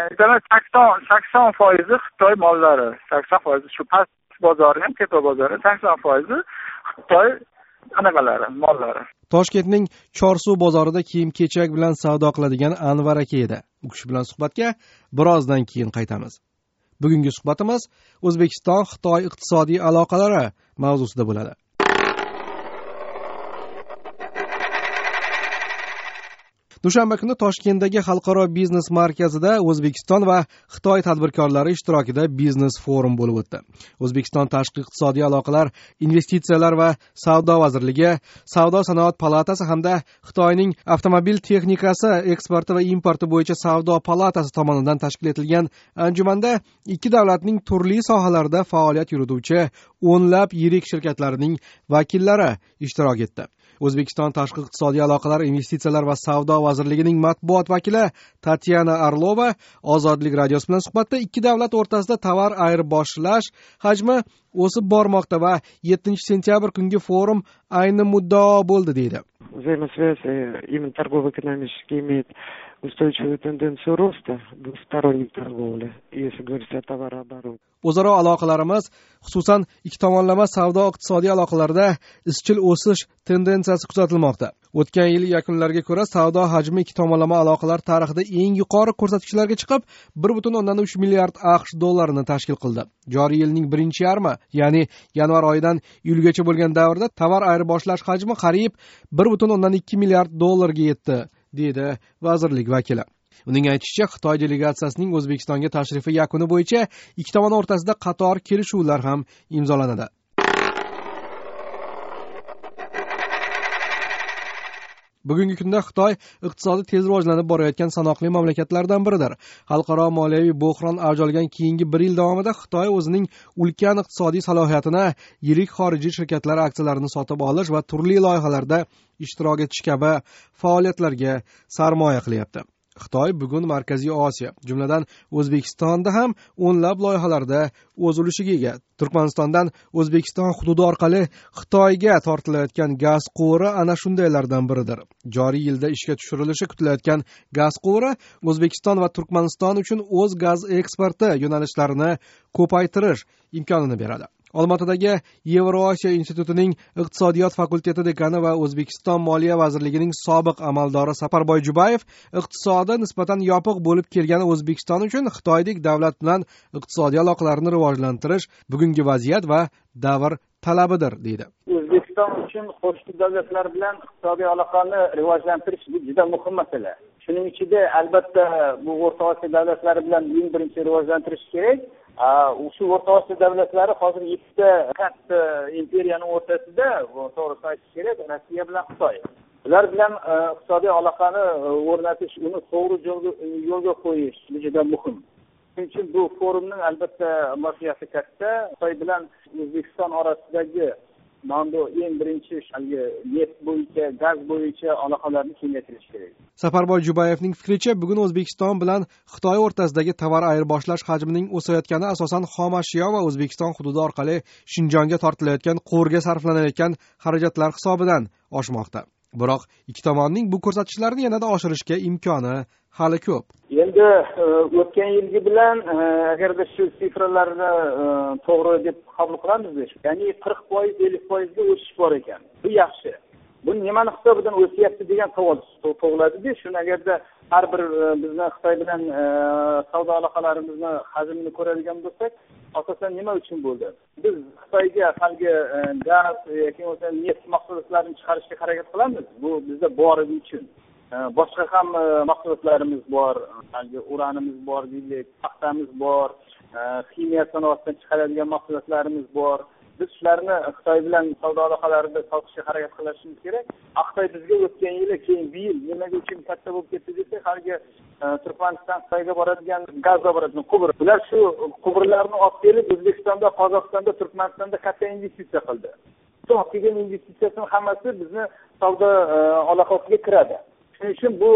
Demak, 80% Xitoy mollari, 80% shu past bozori ham tepa bozori 80% Xitoy anaqalari, mollari. Toshkentning Chorsuv bozorida kiyim-kechak bilan savdo qiladigan Anvar aka edi. U kishi bilan suhbatga birozdan keyin qaytamiz. Bugungi suhbatimiz O'zbekiston-Xitoy iqtisodiy aloqalari mavzusida bo'ladi. Dushanba kuni Toshkentdagi Xalqaro biznes markazida O'zbekiston va Xitoy tadbirkorlari ishtirokida biznes forum bo'lib o'tdi. O'zbekiston Tashqi iqtisodiy aloqalar, investitsiyalar va savdo vazirligi, Savdo-sanoat palatasi hamda Xitoyning avtomobil texnikasi eksporti va importi bo'yicha savdo palatasi tomonidan tashkil etilgan anjumanda ikki davlatning turli sohalarda faoliyat yurituvchi o'nlab yirik shirkatlarining vakillari ishtirok etdi. O'zbekiston Tashqi iqtisodiy aloqalar, investitsiyalar va savdo vazirligining matbuot vakili Tatyana Arlova Ozodlik radiosi bilan suhbatda ikki davlat o'rtasida tovar ayirboshlash hajmi o'sib bormoqda va 7-sentyabr kungi forum ayni muddao bo'ldi deydi. Взаимосвязь именно торгово-экономически имеет устойчивую тенденцию роста двусторонней торговли, если говорить о товарообороте. O'zaro aloqalarimiz, xususan ikki tomonlama savdo-iqtisodiy aloqalarda izchil o'sish tendensiyasi kuzatilmoqda. O'tgan yil yakunlariga ko'ra savdo hajmi ikki tomonlama aloqalar tarixida eng yuqori ko'rsatkichlarga chiqib, 1.3 milliard AQSh dollarini tashkil qildi. Joriy yilning birinchi yarmi, ya'ni yanvar oyidan iyulgacha bo'lgan davrda tovar ayirboshlash hajmi qariyb 1.2 milliard dollarga yetdi, dedi vazirlik vakili. Uning aytishicha, Xitoy delegatsiyasining O'zbekistonga tashrifi yakuni bo'yicha ikki tomon o'rtasida qator kelishuvlar ham imzolanadi. Bugungi kunda Xitoy iqtisodi tez rivojlanib borayotgan sanoqli mamlakatlardan biridir. Xalqaro moliyaviy bo'hron avj olgan keyingi 1 yil davomida Xitoy o'zining ulkan iqtisodiy salohiyatini yirik xorijiy shirkatlar aksiyalarini sotib olish va turli loyihalarda ishtirok etish kabi faoliyatlarga sarmoya qilyapti. Xitoy bugun Markaziy Osiyo, jumladan O'zbekistonda ham o'nlab loyihalarda o'z ulushiga ega. Turkmanistondan O'zbekiston hududi orqali Xitoyga tortilayotgan gaz quvuri ana shundaylardan biridir. Joriy yilda ishga tushirilishi kutilayotgan gaz quvuri O'zbekiston va Turkmaniston uchun o'z gaz eksporti yo'nalishlarini ko'paytirish imkonini beradi. Olmaotadagi Yevrosiyo institutining iqtisodiyot fakulteti dekani va O'zbekiston Moliya vazirligining sobiq amaldori Safarboy Jubayev iqtisodi nisbatan yopiq bo'lib kelgan O'zbekiston uchun Xitoydek davlat bilan iqtisodiy aloqalarni rivojlantirish bugungi vaziyat va davr talabidir, deydi. O'zbekiston uchun qo'shni davlatlar bilan iqtisodiy aloqani rivojlantirish juda muhim masala. Shuning ichida albatta bu O'rta Osiyo davlatlari bilan eng birinchi rivojlantirish kerak. Shu O'rta Osiyo davlatlari hozir ikkita katta imperiyaning o'rtasida, to'g'risini aytish kerak, Rossiya bilan Xitoy. Ular bilan iqtisodiy aloqani o'rnatish, uni to'g'ri yo'lga qo'yish juda muhim. Shuning uchun bu forumning albatta mohiyati katta. Xitoy bilan O'zbekiston orasidagi eng birinchi neft bo'yicha, gaz bo'yicha aloqalarni kengaytirish kerak. Safarboy Jubayevning fikricha, bugun O'zbekiston bilan Xitoy o'rtasidagi tovar ayirboshlash hajmining o'sayotgani asosan xom ashyo va O'zbekiston hududi orqali Shinjonga tortilayotgan quvurga sarflanayotgan xarajatlar hisobidan oshmoqda. Biroq ikki tomonning bu ko'rsatkichlarni yanada oshirishga imkoni hali ko'p. Endi o'tgan yilgi bilan agarda shu sifralarni to'g'ri deb qabul qilamiz, ya'ni 40%, 50% ga o'sish bor ekan. Bu yaxshi. Bu nimani hisobidan o'syapti degan savol tug'iladi-da. Shuni agarda har bir bizni Xitoy bilan savdo aloqalarimizni hajmini ko'radigan bo'lsak, asosan nima uchun bo'ldi? Biz Xitoyga haligi gaz yoki neft mahsulotlarini chiqarishga harakat qilamiz. Bu bizda bor uchun. Boshqa ham mahsulotlarimiz bor, uranimiz bor, paxtamiz bor, kimyo sanoatidan chiqaradigan mahsulotlarimiz bor. Biz shularni Xitoy bilan savdo aloqalarida sotishga harakat qilishimiz kerak. Xitoy bizga o'tgan yili, keyin bu yil nimaga uchun katta bo'lib ketdi desak, haligi Turkmaniston Xitoyga boradigan gaz zavodlarining quvuri. Ular shu quvurlarni olib kelib O'zbekistonda, Qozog'istonda, Turkmanistonda katta investitsiya qildi. Shu qilgan investitsiyasining hammasi bizni savdo aloqasiga kiradi. Shuning uchun bu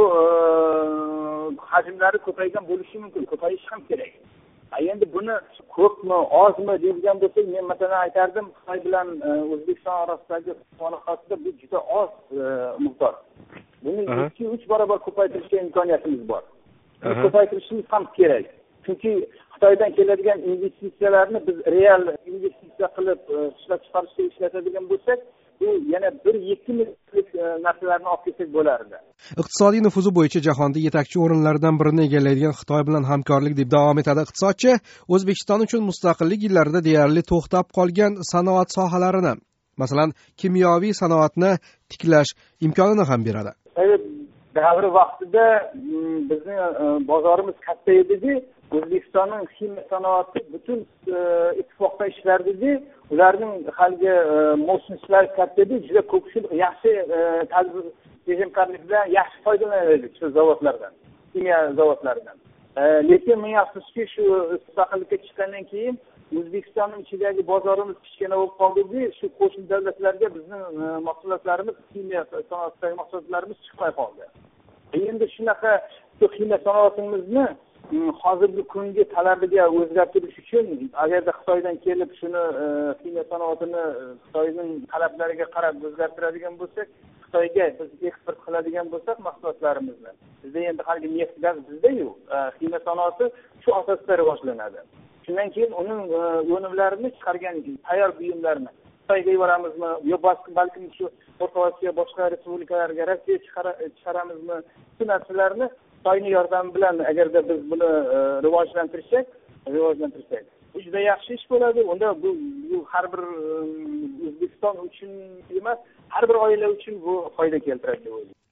hajmlari ko'paygan bo'lishi mumkin, ko'payishi ham kerak. Endi buni ko'pmi, ozmi deydigan bo'lsak, men masalan aytardim, Xitoy bilan O'zbekiston orasidagi aloqasida bu juda oz miqdor. Buni 2-3 barobar ko'paytirishga imkoniyatimiz bor. Buni ko'paytirishimiz ham kerak. Chunki Xitoydan keladigan investitsiyalarni biz real investitsiya qilib ishlab chiqarishga ishlatadigan bo'lsak, bu yana 1-2 milliardlik narsalarni olib kelsak bo'lardi. Iqtisodiy nufuzi bo'yicha jahonda yetakchi o'rinlardan birini egallaydigan Xitoy bilan hamkorlik deb davom etadi iqtisodchi, O'zbekiston uchun mustaqillik yillarida deyarli to'xtab qolgan sanoat sohalarini, masalan, kimyoviy sanoatni tiklash imkonini ham beradi. Sovet davri vaqtida bizni bozorimiz katta edi. O'zbekistonning kimyo sanoati butun ittifoqda ishlardi. Ularning haligi moshinalari katta edi, juda ko'pchilik yaxshi tejamkorlik bilan yaxshi foydalanadi shu zavodlardan, kimyo zavodlaridan. Lekin men afsuski shu mustaqillikka chiqqandan keyin O'zbekistonning ichidagi bozorimiz kichkina bo'lib qoldi. Shu qo'shni davlatlarga bizning mahsulotlarimiz, kimyo sanoatidagi mahsulotlarimiz chiqmay qoldi. Endi shunaqa kimyo sanoatimizni hozirgi kungi talabiga o'zgartirish uchun agarda Xitoydan kelib shuni kimyo sanoatini Xitoyning talablariga qarab o'zgartiradigan bo'lsak, Xitoyga biz eksport qiladigan bo'lsak mahsulotlarimizni, bizda endi hali neft gaz bizda-yu, kimyo sanoati shu asosda rivojlanadi. Shundan keyin uning o'nimlarini chiqargan tayyor buyumlarni Xitoyga yuboramizmi, yo balkim shu O'rta Osiyo boshqa respublikalarga, Rossiyaga chiqaramizmi? Shu narsalarni Xitoyning yordami bilan agarda biz buni rivojlantirsak, bu juda yaxshi ish bo'ladi. Unda bu har bir O'zbekiston uchun emas, har bir oila uchun bu foyda keltiradi deb o'ylayman.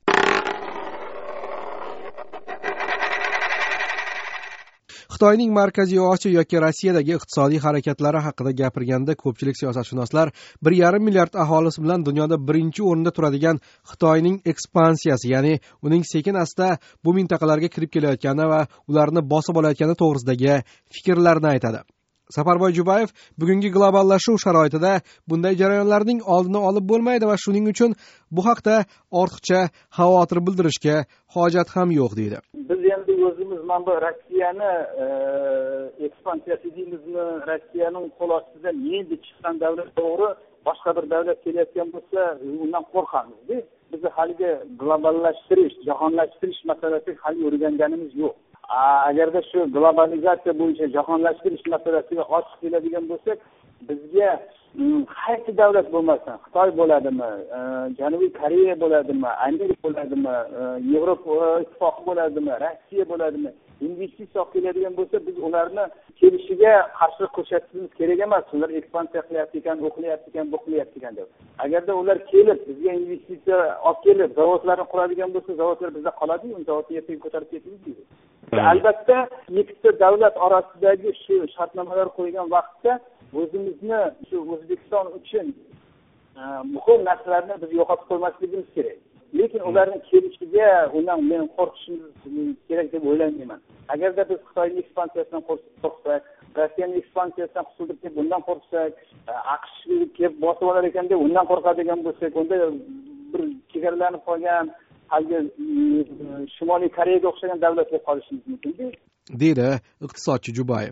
Xitoyning Markaziy Osiyo yoki Rossiyadagi iqtisodiy harakatlari haqida gapirganda ko'pchilik siyosatshunoslar 1,5 milliard aholisi bilan dunyoda birinchi o'rinda turadigan Xitoyning ekspansiyasi, ya'ni uning sekin-asta bu mintaqalarga kirib kelayotgani va ularni bosib olayotgani to'g'risidagi fikrlarni aytadi. Safarboy Jubayev bugungi globallashuv sharoitida bunday jarayonlarning oldini olib bo'lmaydi va shuning uchun bu haqda ortiqcha xavotir bildirishga hojat ham yo'q deydi. Biz endi o'zimiz mana bu Rossiyani ekspansiyasi deymizmi, Rossiyaning qo'l ostidan endi chiqqan davlat to'g'ri boshqa bir davlat kelayotgan bo'lsa, undan qo'rqamiz. Biz haligi globallashtirish, jahonlashtirish masalasiga hali o'rganganimiz yo'q. Agarda shu globalizatsiya bo'yicha jahonlashtirish masalasiga ochiq keladigan bo'lsak, bizga qaysi davlat bo'lmasin, Xitoy bo'ladimi, Janubiy Koreya bo'ladimi, Amerika bo'ladimi, Yevropa ittifoqi bo'ladimi, Rossiya bo'ladimi, investitsiya keladigan bo'lsa, biz ularni kelishiga qarshilik ko'rsatishimiz kerak emas. Ular ekspansiya qilyapti ekan, o'qilyapti ekan, bu qilyapti ekan deb. Agarda ular kelib, bizga investitsiya olib kelib, zavodlarni quradigan bo'lsa, zavodlar bizda qoladi-yu, zavodni ertaga ko'tarib ketamiz deydi. Albatta, ikkita davlat orasidagi shu shartnomalar qo'ygan vaqtda o'zimizni shu O'zbekiston uchun muhim narsalarni biz yo'qotib qo'ymasligimiz kerak. Lekin ularning kelishiga undan men qo'rqishimiz kerak deb o'ylamayman. Agarda biz Xitoyning ekspansiyasidan qo'rqsak, Rossiyaning ekspansiyasidan qutulib deb bundan qo'rqsak, AQSh kelib bosib olar ekan deb undan qo'rqadigan bo'lsak, unda bir chegaralanib qolgan haligi Shimoliy Koreyaga o'xshagan davlatga qolishimiz mumkin, deydi iqtisodchi Jubayev.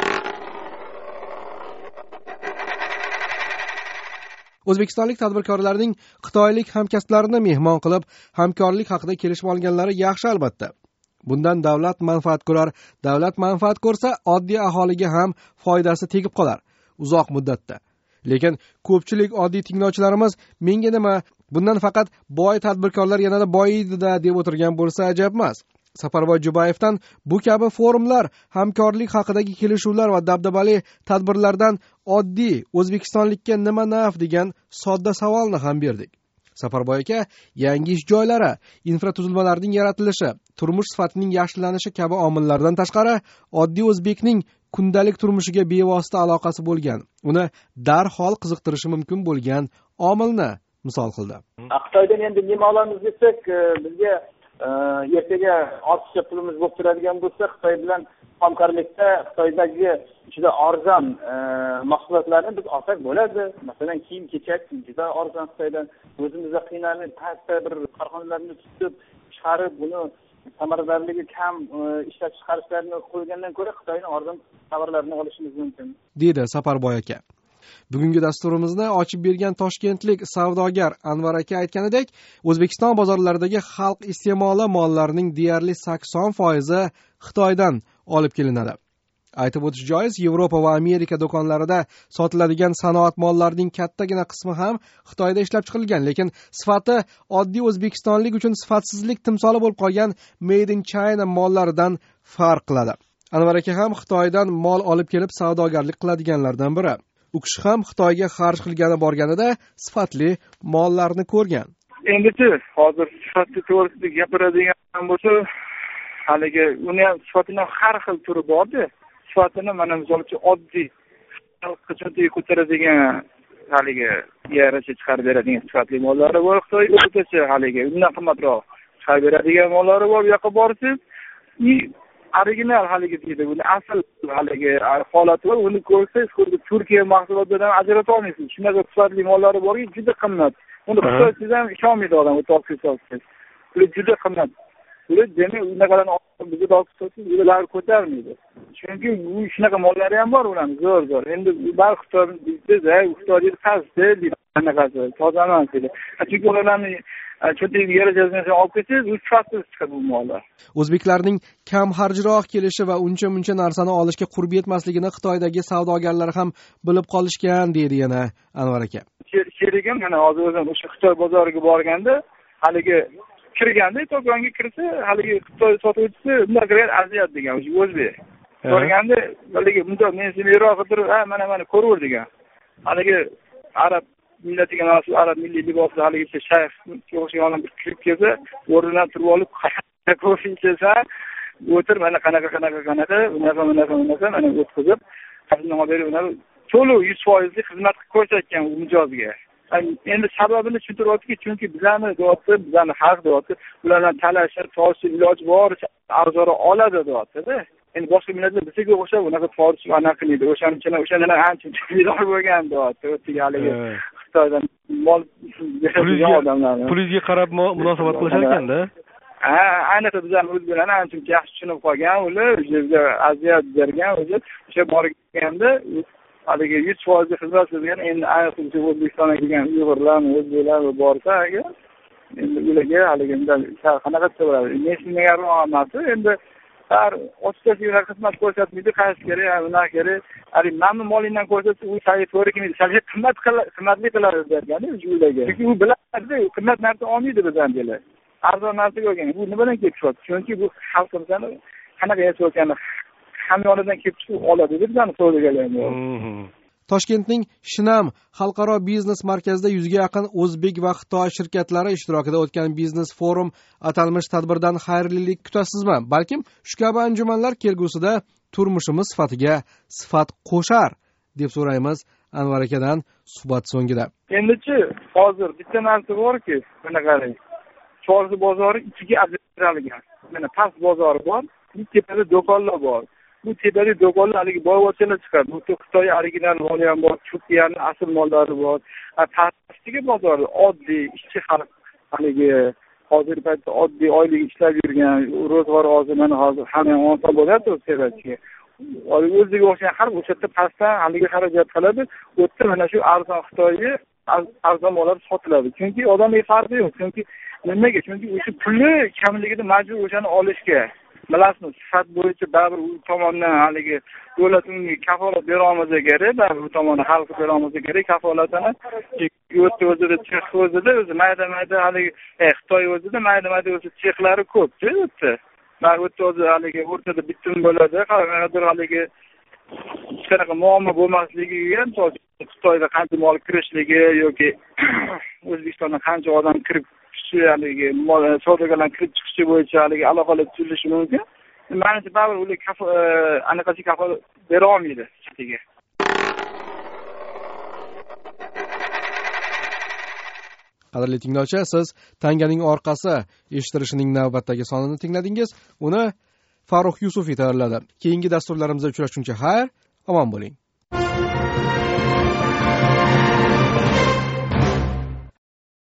O'zbekistonlik tadbirkorlarning xitoylik hamkasblarini mehmon qilib, hamkorlik haqida kelishib olganlari yaxshi albatta. Bundan davlat manfaat ko'rar, davlat manfaat ko'rsa, oddiy aholiga ham foydasi tegib qolar uzoq muddatda. Lekin ko'pchilik oddiy tinglovchilarimiz menga nima, bundan faqat boy tadbirkorlar yanada boyiydi-da deb o'tirgan bo'lsa ajab emas. Safarboy Jubayevdan bu kabi forumlar, hamkorlik haqidagi kelishuvlar va dabdabali tadbirlardan oddiy O'zbekistonlikka nima naf degan sodda savolni ham berdik. Safarboy aka yangi ish joylari, infratuzilmalarning yaratilishi, turmush sifatining yaxshilanishi kabi omillardan tashqari oddiy o'zbekning kundalik turmushiga bevosita aloqasi bo'lgan, uni darhol qiziqtirishi mumkin bo'lgan omilni misol qildi. Xitoydan endi nima olamiz desak, bizga ertaga ortiqcha pulimiz bo'lib turadigan bo'lsa, Xitoy bilan hamkorlikda Xitoydagi juda arzon mahsulotlarni biz olsak bo'ladi. Masalan, kiyim-kechak juda arzon Xitoydan. O'zimizda qiynalib, pastda bir korxonalarni tutib, chiqarib, buni samaradorligi kam ishlab chiqarishlarni qo'ygandan ko'ra Xitoyning arzon tovarlarini olishimiz mumkin, deydi Safarboy aka. Bugungi dasturimizni ochib bergan toshkentlik savdogar Anvar aka aytganidek, O'zbekiston bozorlaridagi xalq iste'moli mollarining deyarli 80% Xitoydan olib kelinadi. Aytib o'tish joiz, Yevropa va Amerika do'konlarida sotiladigan sanoat mollarining kattagina qismi ham Xitoyda ishlab chiqilgan, lekin sifati oddiy o'zbekistonlik uchun sifatsizlik timsoli bo'lib qolgan Made in China mollaridan farq qiladi. Anvar aka ham Xitoydan mol olib kelib savdogarlik qiladiganlardan biri. U kishi ham Xitoyga xarj qilgani borganida sifatli mollarni ko'rgan. Endi-chi, hozir sifatli to'g'risida gapiradigan bo'lsa, haligi uni ham sifatining har xil turi bor-da. Sifatini mana misol uchun oddiy qachonga ko'taradigan haligi yarasha chiqarib beradigan sifatli mollari bor. Xitoy o'rtacha haligi undan qimmatroq chiqarib beradigan mollari bor. Bu yoqqa borsiz, original haligi deydi, buni asl haligi holati bor. Uni ko'rsangiz, Turkiya mahsulotlaridan ajrata olmaysiz. Shunaqa sifatli mollari borki, juda qimmat. Uni Xitoysiz ham ishonmaydi odam, o'tib juda qimmat. Ular demak unaqalarni bizga dolqisiz ular ko'tarmaydi. Chunki bu shunaqa mollari ham bor ularning zo'r. Endi bar Xitoyda pastda deydi, anaqasi toza emas deydi. Chunki ularni cho'ntagiga yarashasini olib kelsangiz, u sifatsiz chiqadi bu mollar. O'zbeklarning kam xarjroq kelishi va uncha-muncha narsani olishga qurbi yetmasligini Xitoydagi savdogarlar ham bilib qolishgan, deydi yana Anvar aka. Sherigim mana hozir o'zim o'sha Xitoy bozoriga borganda, haligi kirganda do'konga kirsa, haligi Xitoy sotuvchisi bunday aziyat degan, o'sha o'zbek. Ko'rganda, haligi bunday men seni yiroq turib, mana ko'raver degan. Haligi arab millatiga mas'ul arab milliy libosida haligi shayx o'xshagan bir kirib kelsa, o'rnidan turib olib, ko'rsin kelsa, o'tir mana qanaqa, unaqa mana o'tkazib, xizmat berib, to'liq 100% xizmat ko'rsatgan u mijozga. Endi sababini tushuntiryapti, chunki bizlarni haq deyapti, ulardan talashib, tortishib iloj bor, arzonroq oladi deyapti-da. Endi boshqa millatlar bizga o'xshab unaqa tortishib anaqa qilmaydi. O'shandan ancha chiqib bo'lgan deyapti. O'tiga haligi Xitoydan mol odamlarni pulingizga qarab munosabat qilishar ekanda. Ayniqsa bizlarni o'zbeklarni ancha yaxshi tushunib qolgan, ular bizga aziyat bergan, o'sha borganda haligi 100% xizmat qilgan. Endi ayniqsa O'zbekistonga kelgan Uyg'urlar, o'zbeklar borsa, endi ularga haligi qanaqa bo'ladi? Nesliga ro'mati endi har ochtasida xizmat ko'rsatmaydi, qaysi kerak, unaqa kerak. Hali mamnun molingdan ko'rsatsa, u sayt o'rikmaydi. Salga qimmatli qiladi dergani ularga. Chunki u biladi, qimmat narsa olmaydi bizdan deylar. Arzon narsaga olgan. Bu nimadan kelib chiqadi? Chunki bu xalqimizning qanaqa yashayotgani hamyonidan kelib chiqib oladi deb bizani so'raganlar. Toshkentning Shinam xalqaro biznes markazida 100 ga yaqin o'zbek va Xitoy shirkatlari ishtirokida o'tgan biznes forum atalmish tadbirdan xayrlilik kutasizmi? Balkim shu kabi anjumanlar kelgusida turmushimiz sifatiga sifat qo'shar, deb so'raymiz Anvar akadan suhbat so'ngida. Endi-chi, hozir bitta narsa borki, mana qarang. Chorsu bozori ichiga ajratilgan. Mana past bozori bor, tepada do'konlar bor. Bu tepali do'konlar haligi boyvachchalar chiqadi. Bu Xitoy original moli ham bor, Turkiyaning asl mollari bor. Pastdagi bozor oddiy ishchi xalq haligi hozir paytda oddiy oylik ishlab yurgan, ro'zg'or hozir mana hozir hamma onsa bo'ladi sevachiga. O'ziga o'xshagan har o'sha yerda pastdan haligi xarajat qiladi. U yerda mana shu arzon Xitoyga arzon mollar sotiladi. Chunki odamga farqi yo'q. Chunki nimaga? Chunki o'sha puli kamligida majbur o'shani olishga. Bilasizmi, sifat bo'yicha baribir u tomonidan haligi davlat unga kafolat bera olmasa kerak, baribir u tomonidan xalq bera olmasa kerak kafolatini. O'zi mayda haligi Xitoy o'zida mayda o'zi chexlari ko'p-chi o'tda. Mana o'zi haligi o'rtada bitim bo'ladi, qanaqadir haligi qanaqa muammo bo'lmasligiga ham Xitoyda qancha mol kirishligi yoki O'zbekistonda qancha odam kirib haligi savdogarlar kirib chiqishi bo'yicha haligi aloqalar tuzilishi mumkin. Menimcha baribir ular anaqasi kafolat bera olmaydi chetiga. Qadrli tinglovchi, siz Tanganing orqasi eshittirishining navbatdagi sonini tingladingiz. Uni Farruh Yusufiy tayyorladi. Keyingi dasturlarimizda uchrashguncha xayr, omon bo'ling.